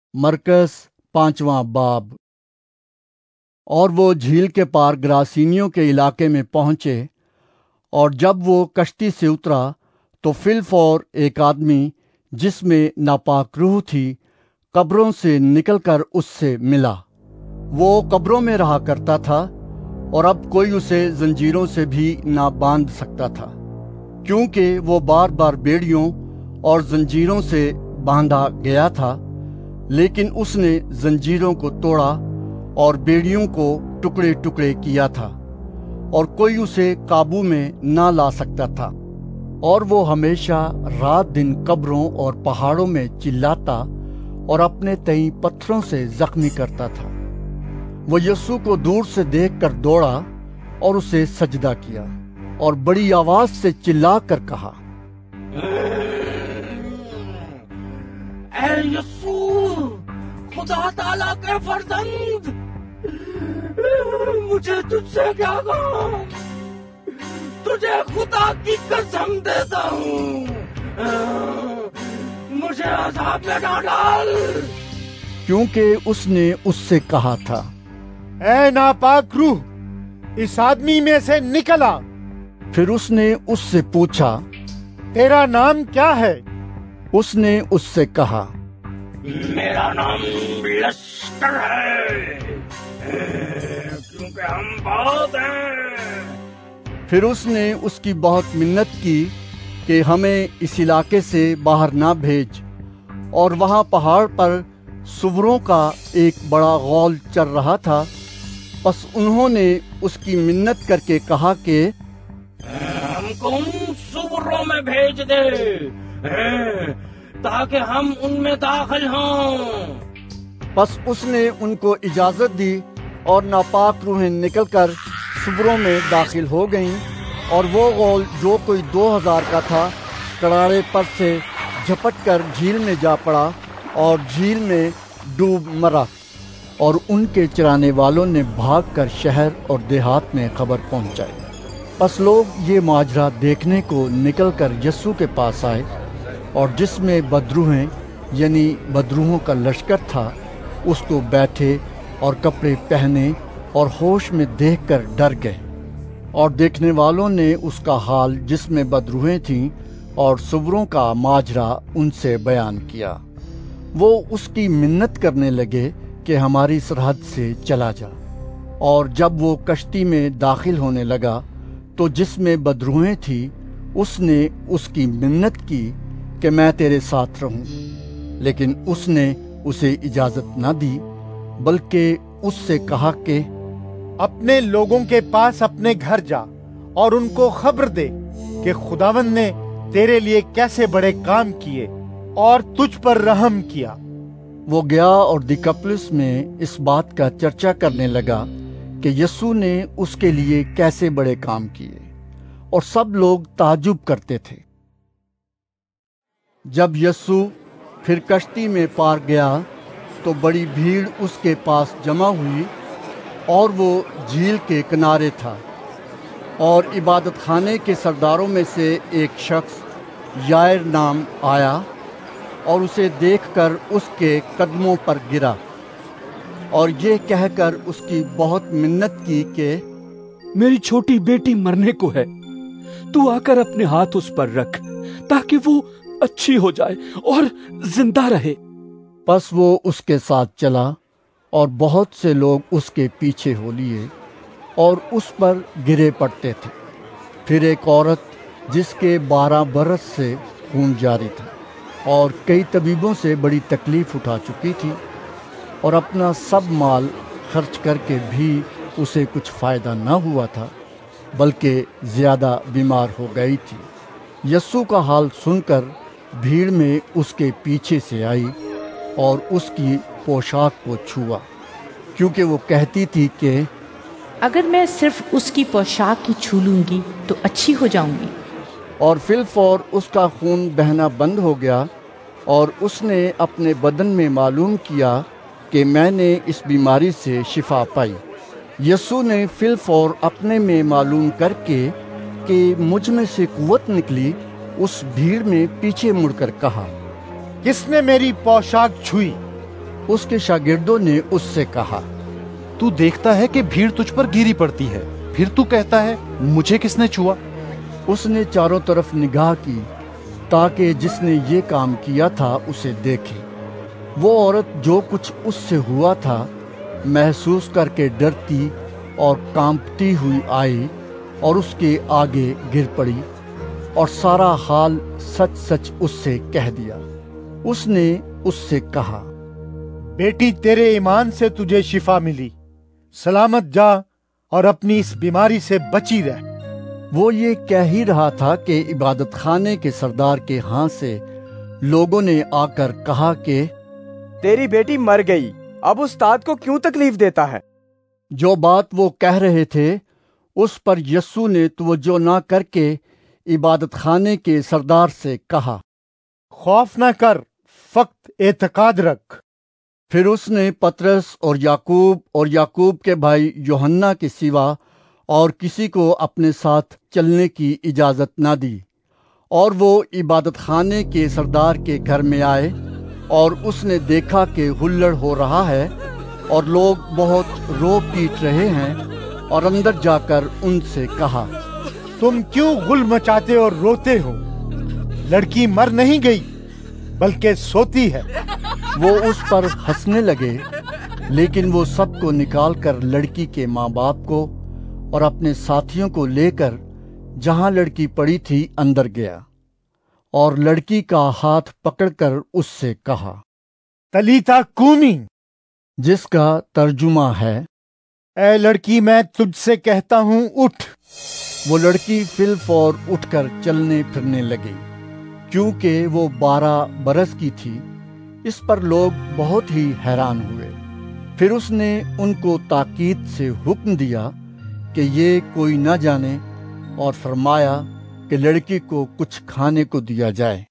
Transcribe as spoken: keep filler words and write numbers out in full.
مرکز پانچواں باب۔ اور وہ جھیل کے پار گراسینیوں کے علاقے میں پہنچے، اور جب وہ کشتی سے اترا تو فی الفور ایک آدمی جس میں ناپاک روح تھی قبروں سے نکل کر اس سے ملا۔ وہ قبروں میں رہا کرتا تھا، اور اب کوئی اسے زنجیروں سے بھی نہ باندھ سکتا تھا، کیونکہ وہ بار بار بیڑیوں اور زنجیروں سے باندھا گیا تھا۔ لیکن اس نے زنجیروں کو توڑا اور بیڑیوں کو ٹکڑے ٹکڑے کیا تھا، اور کوئی اسے قابو میں نہ لا سکتا تھا۔ اور وہ ہمیشہ رات دن قبروں اور پہاڑوں میں چلاتا اور اپنے تئیں پتھروں سے زخمی کرتا تھا۔ وہ یسوع کو دور سے دیکھ کر دوڑا اور اسے سجدہ کیا، اور بڑی آواز سے چلا کر کہا، اے یسوع، خدا تعالیٰ کے فرزند، مجھے تجھ سے کیا کہوں؟ تجھے خدا کی قسم دیتا ہوں، مجھے عذاب میں نہ ڈال۔ کیونکہ اس نے اس سے کہا تھا، اے ناپاک روح، اس آدمی میں سے نکل آ۔ پھر اس نے اس سے پوچھا، تیرا نام کیا ہے؟ اس نے اس سے کہا، میرا نام لشکر ہے، کیونکہ ہم بہت ہیں۔ پھر اس نے اس کی بہت منت کی کہ ہمیں اس علاقے سے باہر نہ بھیج۔ اور وہاں پہاڑ پر سوروں کا ایک بڑا غول چر رہا تھا، پس انہوں نے اس کی منت کر کے کہا کہ ہم کو ان سوروں میں بھیج دے تاکہ ہم ان میں داخل ہوں۔ پس اس نے ان کو اجازت دی، اور ناپاک روحیں نکل کر سوروں میں داخل ہو گئیں، اور وہ غول جو کوئی دو ہزار کا تھا کڑاڑے پر سے جھپٹ کر جھیل میں جا پڑا اور جھیل میں ڈوب مرا۔ اور ان کے چرانے والوں نے بھاگ کر شہر اور دیہات میں خبر پہنچائی۔ پس لوگ یہ ماجرا دیکھنے کو نکل کر یسوع کے پاس آئے، اور جس میں بدروہیں یعنی بدروہوں کا لشکر تھا اس کو بیٹھے اور کپڑے پہنے اور ہوش میں دیکھ کر ڈر گئے۔ اور دیکھنے والوں نے اس کا حال جس میں بدروہیں تھیں اور سوروں کا ماجرا ان سے بیان کیا۔ وہ اس کی منت کرنے لگے کہ ہماری سرحد سے چلا جا۔ اور جب وہ کشتی میں داخل ہونے لگا تو جس میں بدروہیں تھی اس نے اس کی منت کی کہ میں تیرے ساتھ رہوں، لیکن اس نے اسے اجازت نہ دی، بلکہ اس سے کہا کہ اپنے لوگوں کے پاس اپنے گھر جا اور ان کو خبر دے کہ خداوند نے تیرے لیے کیسے بڑے کام کیے اور تجھ پر رحم کیا۔ وہ گیا اور دیکاپولس میں اس بات کا چرچا کرنے لگا کہ یسوع نے اس کے لیے کیسے بڑے کام کیے، اور سب لوگ تعجب کرتے تھے۔ جب یسوع پھر کشتی میں پار گیا تو بڑی بھیڑ اس کے پاس جمع ہوئی، اور وہ جھیل کے کنارے تھا۔ اور عبادت خانے کے سرداروں میں سے ایک شخص یائر نام آیا، اور اسے دیکھ کر اس کے قدموں پر گرا، اور یہ کہہ کر اس کی بہت منت کی کہ میری چھوٹی بیٹی مرنے کو ہے، تو آ کر اپنے ہاتھ اس پر رکھ تاکہ وہ اچھی ہو جائے اور زندہ رہے۔ پس وہ اس کے ساتھ چلا، اور بہت سے لوگ اس کے پیچھے ہو لیے اور اس پر گرے پڑتے تھے۔ پھر ایک عورت جس کے بارہ برس سے خون جاری تھا اور کئی طبیبوں سے بڑی تکلیف اٹھا چکی تھی، اور اپنا سب مال خرچ کر کے بھی اسے کچھ فائدہ نہ ہوا تھا، بلکہ زیادہ بیمار ہو گئی تھی، یسوع کا حال سن کر بھیڑ میں اس کے پیچھے سے آئی اور اس کی پوشاک کو چھوا، کیونکہ وہ کہتی تھی کہ اگر میں صرف اس کی پوشاک کی چھو لوں گی تو اچھی ہو جاؤں گی۔ اور فی الفور اس کا خون بہنا بند ہو گیا، اور اس نے اپنے بدن میں معلوم کیا کہ میں نے اس بیماری سے شفا پائی۔ یسوع نے فی الفور اپنے میں معلوم کر کے کہ مجھ میں سے قوت نکلی، اس بھیڑ میں پیچھے مڑ کر کہا، کس نے میری پوشاک چھوئی؟ اس کے شاگردوں نے اس سے کہا، تو دیکھتا ہے کہ بھیڑ تجھ پر گیری پڑتی ہے، پھر تو کہتا ہے مجھے کس نے چھوا؟ اس نے چاروں طرف نگاہ کی تاکہ جس نے یہ کام کیا تھا اسے دیکھے۔ وہ عورت جو کچھ اس سے ہوا تھا محسوس کر کے ڈرتی اور کانپتی ہوئی آئی اور اس کے آگے گر پڑی اور سارا حال سچ سچ اس سے کہہ دیا۔ اس نے اس سے کہا، بیٹی تیرے ایمان سے تجھے شفا ملی، سلامت جا اور اپنی اس بیماری سے بچی رہ۔ وہ یہ کہہ ہی رہا تھا کہ عبادت خانے کے سردار کے ہاں سے لوگوں نے آ کر کہا کہ تیری بیٹی مر گئی، اب استاد کو کیوں تکلیف دیتا ہے؟ جو بات وہ کہہ رہے تھے اس پر یسوع نے توجہ نہ کر کے عبادت خانے کے سردار سے کہا، خوف نہ کر، فقط اعتقاد رکھ۔ پھر اس نے پطرس اور یعقوب اور یعقوب کے بھائی یوحنا کے سوا اور کسی کو اپنے ساتھ چلنے کی اجازت نہ دی، اور وہ عبادت خانے کے سردار کے گھر میں آئے، اور اس نے دیکھا کہ ہلڑ ہو رہا ہے اور لوگ بہت رو پیٹ رہے ہیں، اور اندر جا کر ان سے کہا، تم کیوں غل مچاتے اور روتے ہو؟ لڑکی مر نہیں گئی بلکہ سوتی ہے۔ وہ اس پر ہنسنے لگے، لیکن وہ سب کو نکال کر لڑکی کے ماں باپ کو اور اپنے ساتھیوں کو لے کر جہاں لڑکی پڑی تھی اندر گیا، اور لڑکی کا ہاتھ پکڑ کر اس سے کہا، تلیتا کومی، جس کا ترجمہ ہے، اے لڑکی میں تجھ سے کہتا ہوں اٹھ۔ وہ لڑکی فی الفور اٹھ کر چلنے پھرنے لگی، کیونکہ وہ بارہ برس کی تھی۔ اس پر لوگ بہت ہی حیران ہوئے۔ پھر اس نے ان کو تاکید سے حکم دیا کہ یہ کوئی نہ جانے، اور فرمایا کہ لڑکی کو کچھ کھانے کو دیا جائے۔